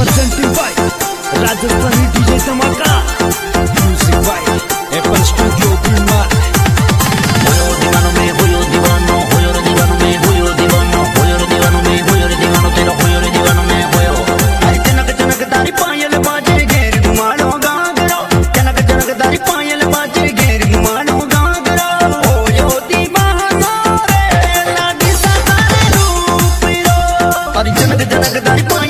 presenting by Rajasthani DJ Dhamaka, music by Apple Studio Bhimar। होयो दीवानो में होयो दीवानो, होयो रे दीवानो में होयो दीवानो, होयो रे दीवानो में होयो रे दीवानो, तेरा होयो रे दीवानो में होयो। अरे चनक चनक तारी पायल बाजे घेर घुमालो गागरो, चनक चनक तारी पायल बाजे घेर घुमालो गागरो। होयो दीवानो रे लाडी सा तारे रूप रो, अरे चनक चनक तारी